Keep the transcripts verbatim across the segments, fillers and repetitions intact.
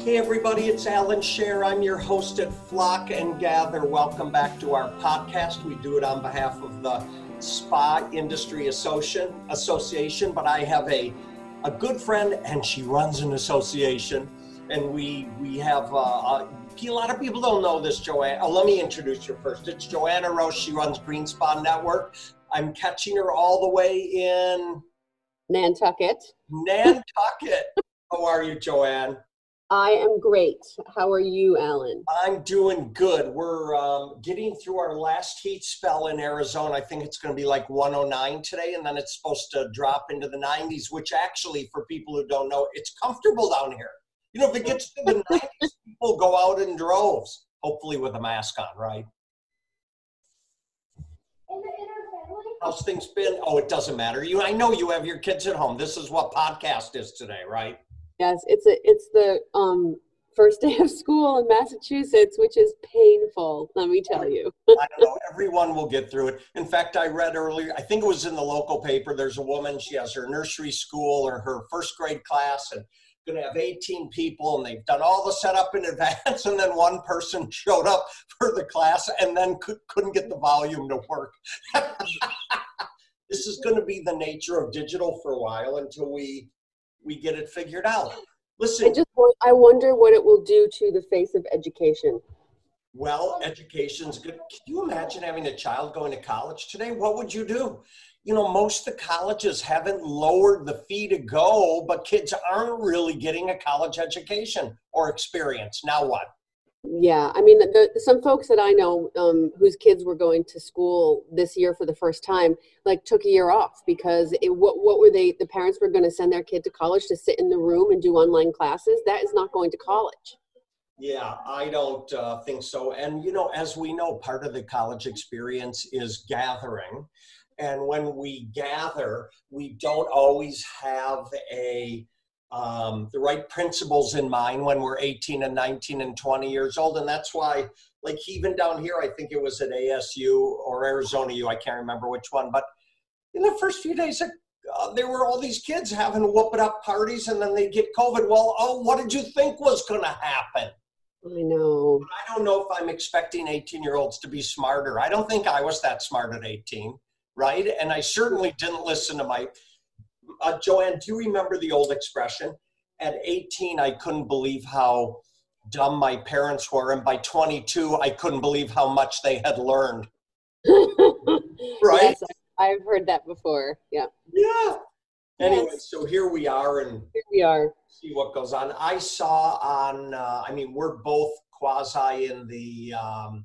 Hey everybody, it's Alan Scher. I'm your host at Flock and Gather. Welcome back to our podcast. We do it on behalf of the Spa Industry Association, Association but I have a, a good friend and she runs an association. And we we have, uh, a, a lot of people don't know this, Joanne. Uh, let me introduce you first. It's Joanna Roche. She runs Green Spa Network. I'm catching her all the way in Nantucket. Nantucket. How are you, Joanne? I am great. How are you, Alan? I'm doing good. We're um, getting through our last heat spell in Arizona. I think it's going to be like one oh nine today, and then it's supposed to drop into the nineties, which actually, for people who don't know, it's comfortable down here. You know, if it gets to the nineties, people go out in droves, hopefully with a mask on, right? How's things been? Oh, it doesn't matter. You, I know you have your kids at home. This is what podcast is today, right? Yes, it's a it's the um first day of school in Massachusetts, which is painful, let me tell you. I don't know. Everyone will get through it. In fact, I read earlier, I think it was in the local paper, there's a woman, she has her nursery school or her first grade class and going to have eighteen people, and they've done all the setup in advance, and then one person showed up for the class and then could, couldn't get the volume to work. This is going to be the nature of digital for a while until we we get it figured out. Listen, I just I wonder what it will do to the face of education. Well, education's good. Can you imagine having a child going to college today? What would you do? You know, most of the colleges haven't lowered the fee to go, but kids aren't really getting a college education or experience. Now what? Yeah, I mean, the, the, some folks that I know um, whose kids were going to school this year for the first time, like took a year off because it, what, what were they, the parents were going to send their kid to college to sit in the room and do online classes. That is not going to college. Yeah, I don't uh, think so. And, you know, as we know, part of the college experience is gathering. And when we gather, we don't always have a um, the right principles in mind when we're eighteen and nineteen and twenty years old. And that's why, like even down here, I think it was at A S U or Arizona U, I can't remember which one, but in the first few days, uh, there were all these kids having whoop it up parties and then they get COVID. Well, oh, what did you think was going to happen? I know. I don't know if I'm expecting eighteen year olds to be smarter. I don't think I was that smart at eighteen, right? And I certainly didn't listen to my, uh, Joanne, do you remember the old expression? At eighteen, I couldn't believe how dumb my parents were. And by twenty-two, I couldn't believe how much they had learned. Right? Yes, I've heard that before. Yeah. Yeah. Anyway, Yes. so here we are and Here we are. See what goes on. I saw on, uh, I mean, we're both quasi in the, um,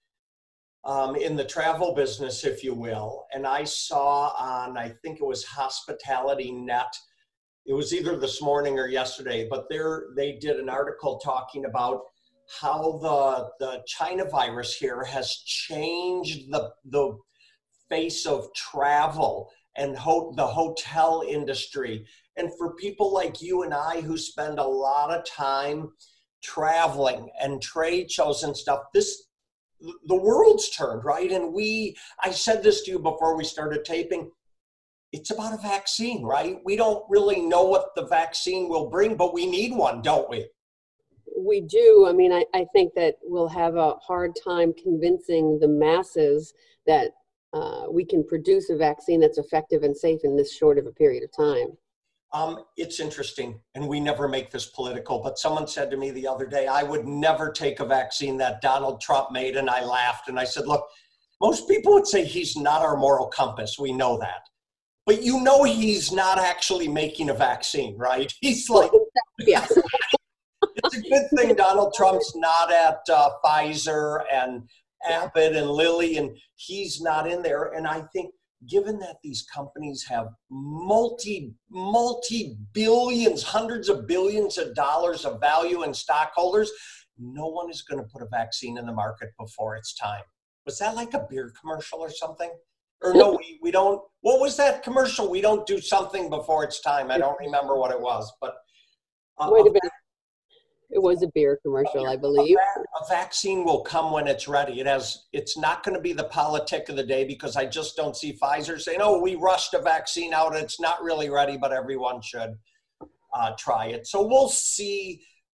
um, in the travel business, if you will. And I saw on, I think it was Hospitality Net, it was either this morning or yesterday, but there they did an article talking about how the the China virus here has changed the the face of travel and ho- the hotel industry. And for people like you and I who spend a lot of time traveling and trade shows and stuff, this the world's turned, right? And we, I said this to you before we started taping, it's about a vaccine, right? We don't really know what the vaccine will bring, but we need one, don't we? We do. I mean, I, I think that we'll have a hard time convincing the masses that uh, we can produce a vaccine that's effective and safe in this short of a period of time. Um, it's interesting, and we never make this political, but someone said to me the other day, I would never take a vaccine that Donald Trump made, and I laughed, and I said, look, most people would say he's not our moral compass. We know that. But you know he's not actually making a vaccine, right? He's like, yes. It's a good thing Donald Trump's not at uh, Pfizer and Abbott and Lilly, and he's not in there. And I think given that these companies have multi, multi-billions, hundreds of billions of dollars of value in stockholders, no one is going to put a vaccine in the market before it's time. Was that like a beer commercial or something? Or no, we, we don't, what was that commercial? We don't do something before it's time. I don't remember what it was, but. Uh, Might have been. It was a beer commercial, I believe. A, a vaccine will come when it's ready. It has. It's not going to be the politic of the day because I just don't see Pfizer saying, oh, we rushed a vaccine out. It's not really ready, but everyone should uh, try it. So we'll see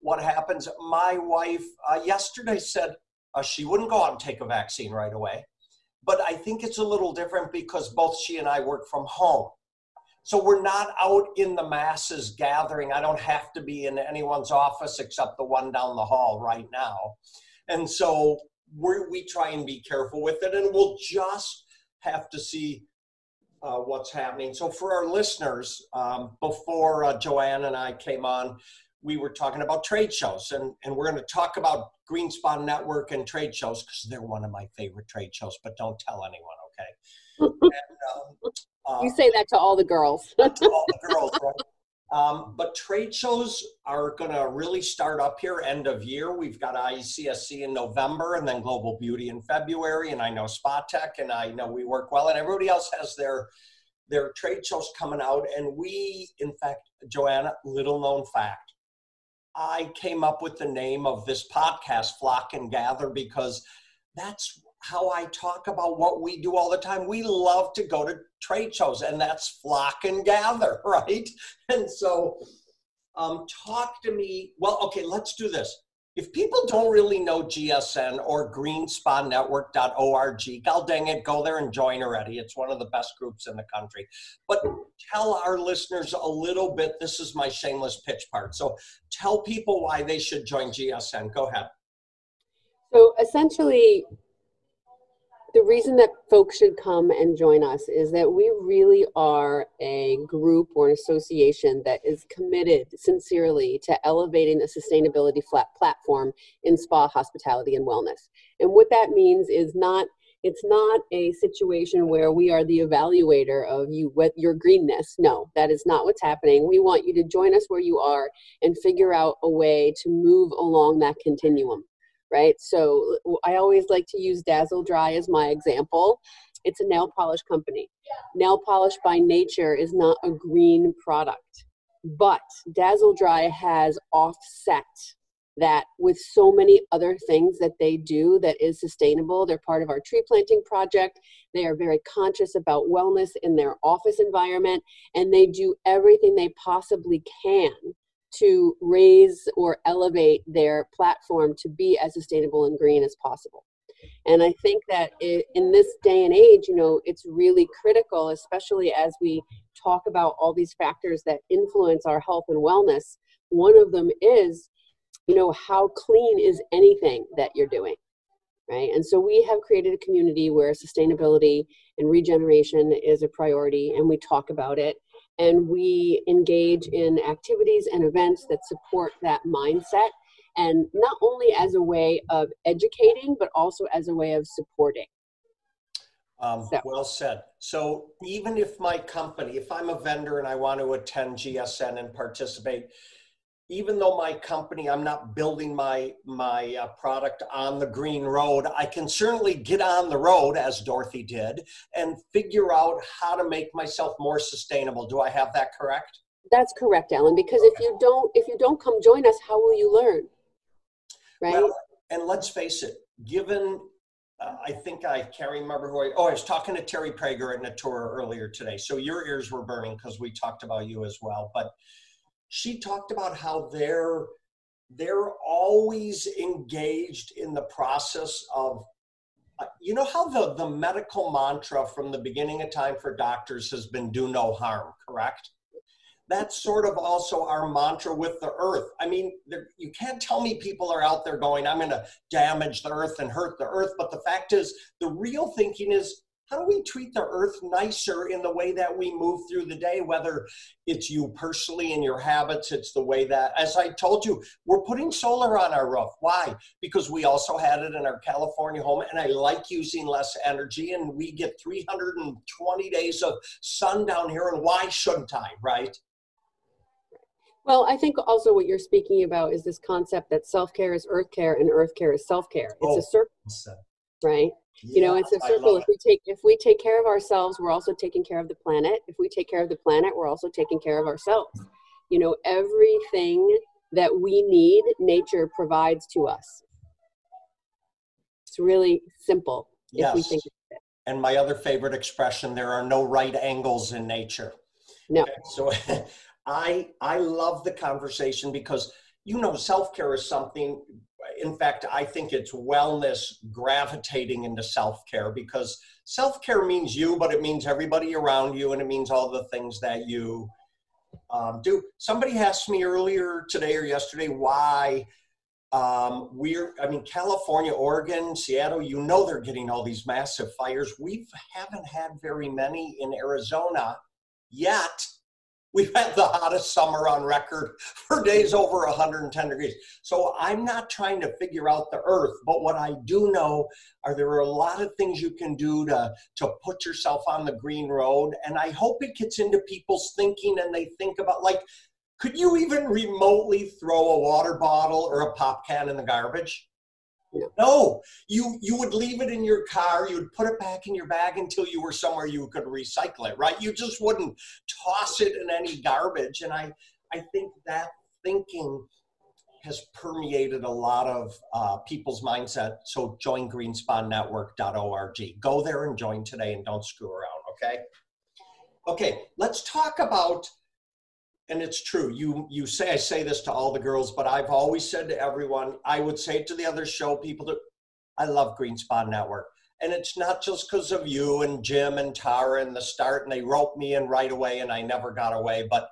what happens, my wife uh, yesterday said uh, she wouldn't go out and take a vaccine right away. But I think it's a little different because both she and I work from home. So we're not out in the masses gathering. I don't have to be in anyone's office except the one down the hall right now. And so we're, we try and be careful with it, and we'll just have to see uh, what's happening. So for our listeners, um, before uh, Joanne and I came on, we were talking about trade shows, and, and we're going to talk about GreenSpa Network and trade shows because they're one of my favorite trade shows, but don't tell anyone, okay? And, um, uh, you say that to all the girls. to all the girls, right? Um, but trade shows are going to really start up here end of year. We've got I E C S C in November, and then Global Beauty in February, and I know Spa Tech, and I know We Work Well, and everybody else has their their trade shows coming out. And we, in fact, Joanna, little known fact, I came up with the name of this podcast, Flock and Gather, because that's how I talk about what we do all the time. We love to go to trade shows, and that's Flock and Gather, right? And so um, talk to me. Well, okay, let's do this. If people don't really know G S N or green spa network dot org, god dang it, go there and join already. It's one of the best groups in the country. But tell our listeners a little bit. This is my shameless pitch part. So tell people why they should join G S N. Go ahead. So essentially, the reason that folks should come and join us is that we really are a group or an association that is committed sincerely to elevating a sustainability flat platform in spa, hospitality, and wellness. And what that means is not, it's not a situation where we are the evaluator of you, what your greenness. No, that is not what's happening. We want you to join us where you are and figure out a way to move along that continuum. Right? So I always like to use Dazzle Dry as my example. It's a nail polish company. Nail polish by nature is not a green product, but Dazzle Dry has offset that with so many other things that they do that is sustainable. They're part of our tree planting project. They are very conscious about wellness in their office environment, and they do everything they possibly can to raise or elevate their platform to be as sustainable and green as possible. And I think that it, in this day and age, you know, it's really critical, especially as we talk about all these factors that influence our health and wellness. One of them is, you know, how clean is anything that you're doing, right? And so we have created a community where sustainability and regeneration is a priority, and we talk about it. And we engage in activities and events that support that mindset, and not only as a way of educating, but also as a way of supporting. Um, so. Well said. So even if my company, if I'm a vendor and I want to attend G S N and participate, even though my company, I'm not building my, my uh, product on the green road, I can certainly get on the road, as Dorothy did, and figure out how to make myself more sustainable. Do I have that correct? That's correct, Alan, because if you don't, if you don't come join us, how will you learn? Right? Well, and let's face it, given, uh, I think I can't remember who I, oh, I was talking to Terry Prager at Natura earlier today. So your ears were burning because we talked about you as well. But she talked about how they're they're always engaged in the process of, uh, you know how the, the medical mantra from the beginning of time for doctors has been do no harm, correct? That's sort of also our mantra with the earth. I mean, there, you can't tell me people are out there going, I'm going to damage the earth and hurt the earth. But the fact is, the real thinking is, how do we treat the earth nicer in the way that we move through the day, whether it's you personally and your habits, it's the way that, as I told you, we're putting solar on our roof. Why? Because we also had it in our California home, and I like using less energy, and we get three hundred twenty days of sun down here, and why shouldn't I, right? Well, I think also what you're speaking about is this concept that self-care is earth care and earth care is self-care. It's oh, a circle, right? You know, it's a circle. If we take if we take care of ourselves, we're also taking care of the planet. If we take care of the planet, we're also taking care of ourselves. You know, everything that we need, nature provides to us. It's really simple yes. if we think of it. And my other favorite expression, there are no right angles in nature. No. Okay, so I I love the conversation because you know, self-care is something, in fact, I think it's wellness gravitating into self-care, because self-care means you, but it means everybody around you, and it means all the things that you um, do. Somebody asked me earlier today or yesterday why um, we're, I mean, California, Oregon, Seattle, you know, they're getting all these massive fires. We haven't had very many in Arizona yet. We've had the hottest summer on record for days over one hundred ten degrees. So I'm not trying to figure out the earth, but what I do know are there are a lot of things you can do to, to put yourself on the green road. And I hope it gets into people's thinking, and they think about, like, could you even remotely throw a water bottle or a pop can in the garbage? No, you you would leave it in your car, you would put it back in your bag until you were somewhere you could recycle it, right? You just wouldn't toss it in any garbage. And I, I think that thinking has permeated a lot of uh, people's mindset. So join greenspa network dot org. Go there and join today, and don't screw around, okay? Okay, let's talk about, and it's true, you you say, I say this to all the girls, but I've always said to everyone, I would say it to the other show people, that I love GreenSpa Network. And it's not just because of you and Jim and Tara in the start, and they roped me in right away and I never got away, but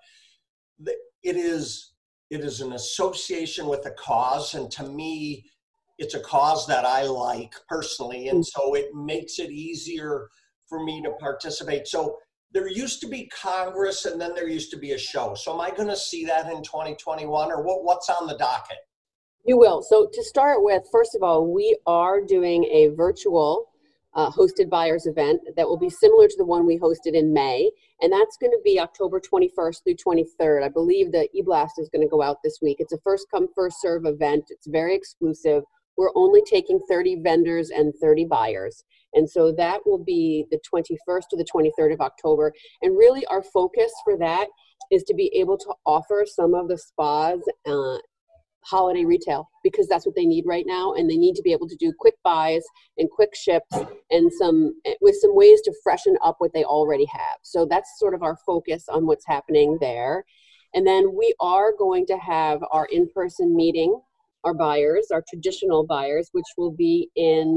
it is, it is an association with a cause. And to me, it's a cause that I like personally. And so it makes it easier for me to participate. So there used to be Congress, and then there used to be a show. So am I going to see that in twenty twenty-one, or what, what's on the docket? You will. So to start with, first of all, we are doing a virtual uh, hosted buyers event that will be similar to the one we hosted in May. And that's going to be October twenty-first through twenty-third. I believe the e-blast is going to go out this week. It's a first come, first serve event. It's very exclusive. We're only taking thirty vendors and thirty buyers. And so that will be the twenty-first to the twenty-third of October. And really our focus for that is to be able to offer some of the spas uh, holiday retail, because that's what they need right now. And they need to be able to do quick buys and quick ships, and some with some ways to freshen up what they already have. So that's sort of our focus on what's happening there. And then we are going to have our in-person meeting, our buyers, our traditional buyers, which will be in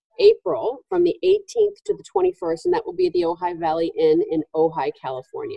April from the eighteenth to the twenty-first, and that will be at the Ojai Valley Inn in Ojai, California.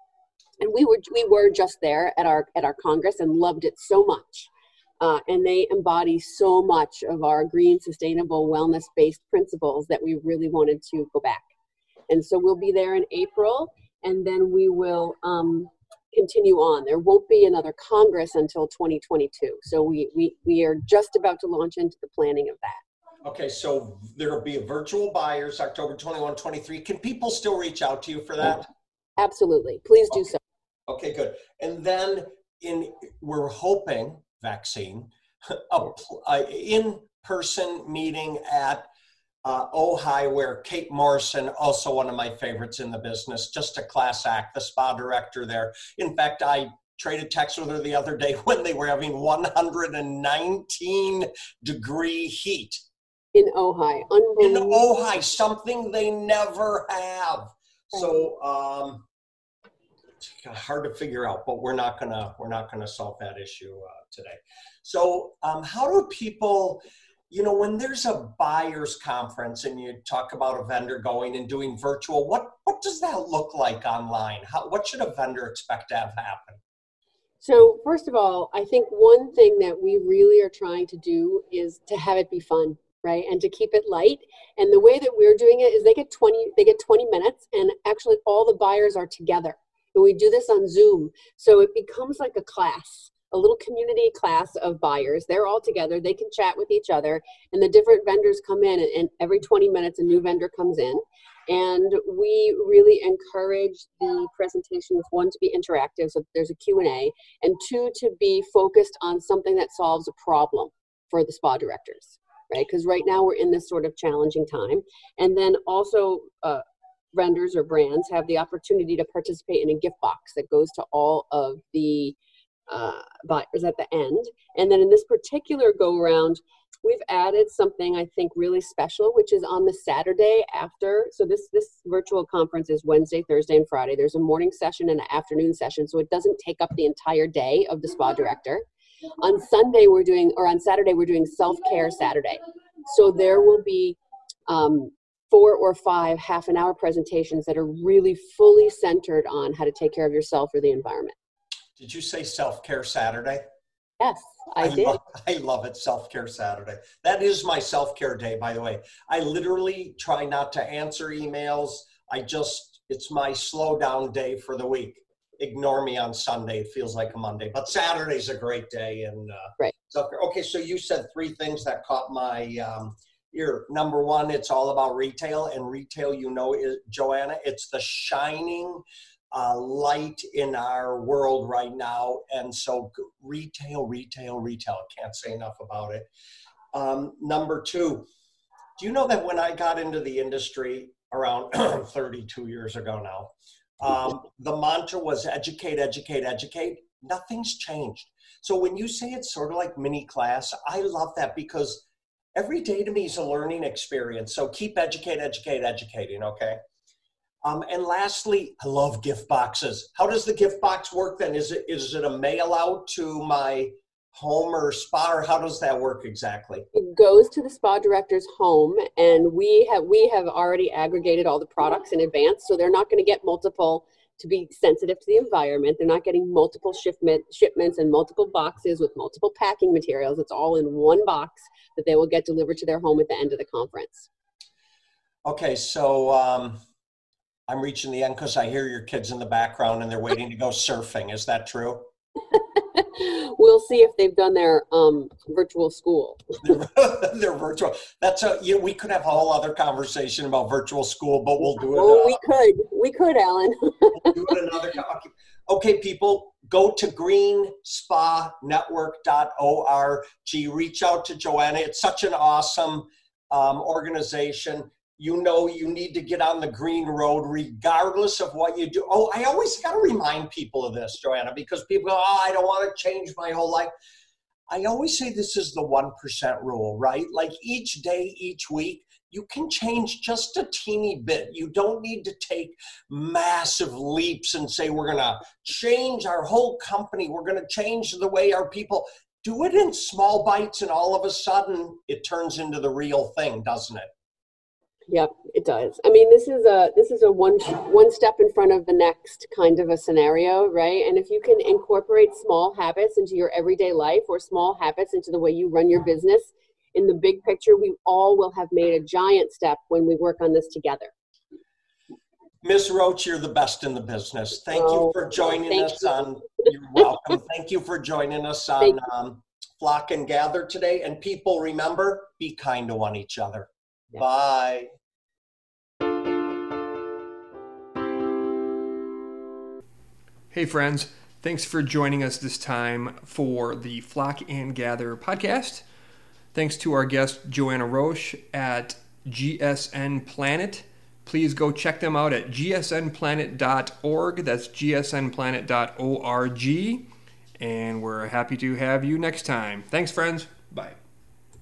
And we were we were just there at our at our Congress and loved it so much. Uh, and they embody so much of our green, sustainable, wellness-based principles that we really wanted to go back. And so we'll be there in April, and then we will um, continue on. There won't be another Congress until twenty twenty-two. So we we we are just about to launch into the planning of that. Okay, so there will be a virtual buyers October twenty-first, twenty-three. Can people still reach out to you for that? Absolutely. Please do okay. so. Okay, good. And then in we're hoping vaccine, a, a in-person meeting at uh, Ojai, where Kate Morrison, also one of my favorites in the business, just a class act, the spa director there. In fact, I traded texts with her the other day when they were having one hundred nineteen degree heat. In Ojai. In Ojai, something they never have. So um, it's hard to figure out, but we're not gonna we're not gonna solve that issue uh, today. So um, how do people, you know, when there's a buyer's conference and you talk about a vendor going and doing virtual, what what does that look like online? How what should a vendor expect to have happen? So first of all, I think one thing that we really are trying to do is to have it be fun. Right, and to keep it light. And the way that we're doing it is they get twenty they get twenty minutes, and actually all the buyers are together. And we do this on Zoom, so it becomes like a class, a little community class of buyers. They're all together. They can chat with each other, and the different vendors come in, and, and every twenty minutes a new vendor comes in. And we really encourage the presentations, one, to be interactive, so there's a Q and A, and two, to be focused on something that solves a problem for the spa directors. Right, because right now we're in this sort of challenging time. And then also uh, vendors or brands have the opportunity to participate in a gift box that goes to all of the uh, buyers at the end. And then in this particular go around, we've added something I think really special, which is on the Saturday after. So this, this virtual conference is Wednesday, Thursday, and Friday. There's a morning session and an afternoon session, so it doesn't take up the entire day of the spa director. On Sunday, we're doing, or on Saturday, we're doing self-care Saturday. So there will be um, four or five half an hour presentations that are really fully centered on how to take care of yourself or the environment. Did you say self-care Saturday? Yes, I, I did. Love, I love it, self-care Saturday. That is my self-care day, by the way. I literally try not to answer emails. I just, it's my slow down day for the week. Ignore me on Sunday. It feels like a Monday, but Saturday's a great day. And uh, right. self-care. Okay, so you said three things that caught my um, ear. Number one, it's all about retail, and retail, you know, is, Joanna, it's the shining uh, light in our world right now. And so retail, retail, retail, can't say enough about it. Um, number two, do you know that when I got into the industry around thirty-two years ago now, um, the mantra was educate, educate, educate. Nothing's changed. So when you say it's sort of like mini class, I love that, because every day to me is a learning experience. So keep educate, educate, educating, okay? Um, and lastly, I love gift boxes. How does the gift box work then? Is it is it a mail out to my home or spa, or how does that work exactly? It goes to the spa director's home, and we have we have already aggregated all the products in advance, so they're not going to get multiple, to be sensitive to the environment. They're not getting multiple shipment shipments and multiple boxes with multiple packing materials. It's all in one box that they will get delivered to their home at the end of the conference. Okay, so um, I'm reaching the end because I hear your kids in the background and they're waiting to go surfing. Is that true? We'll see if they've done their um, virtual school. They're virtual. That's a, you know, we could have a whole other conversation about virtual school, but we'll do it. Oh, uh, we could. We could, Alan. We'll do it another. Okay. Okay, people, go to green spa network dot org. Reach out to Joanna. It's such an awesome um, organization. You know, you need to get on the green road regardless of what you do. Oh, I always got to remind people of this, Joanna, because people go, oh, I don't want to change my whole life. I always say this is the one percent rule, right? Like each day, each week, you can change just a teeny bit. You don't need to take massive leaps and say, we're going to change our whole company. We're going to change the way our people do it in small bites. And all of a sudden it turns into the real thing, doesn't it? Yep, it does. I mean, this is a this is a one one step in front of the next kind of a scenario, right? And if you can incorporate small habits into your everyday life, or small habits into the way you run your business, in the big picture, we all will have made a giant step when we work on this together. Miz Roach, you're the best in the business. Thank oh, you for joining us you. on. You're welcome. Thank you for joining us on um, Flock and Gather today. And people, remember, be kind to one each other. Yeah. Bye. Hey friends, thanks for joining us this time for the Flock and Gather podcast. Thanks to our guest Joanna Roche at G S N Planet. Please go check them out at G S N planet dot org. That's G S N planet dot org. And we're happy to have you next time. Thanks friends. Bye.